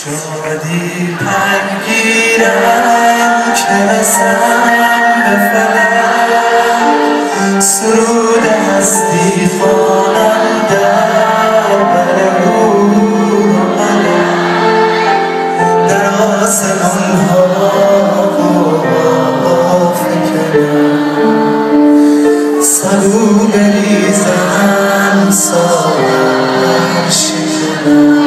شادی پرگیرم که رسم به فلک، سرود هستی خوانم در بر روح و ملک، در آسمان ها فکنم، سبو بریزم ساغر شکنم.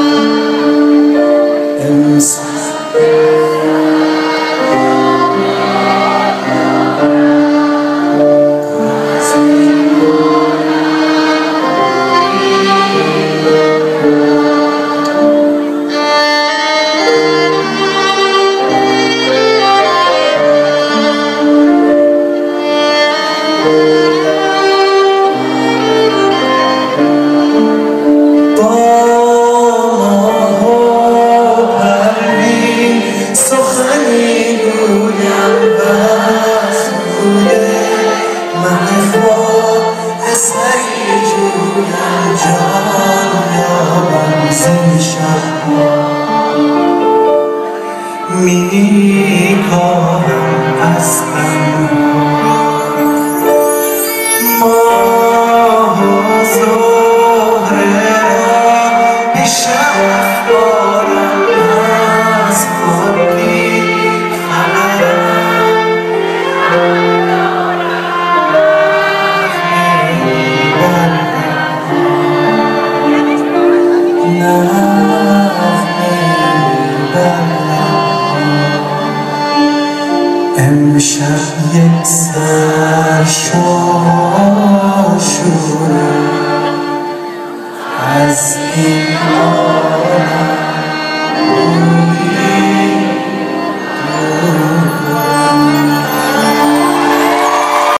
میکارم از ماه و زهره را پیش افکارم از خاکی خبرم، امشب یک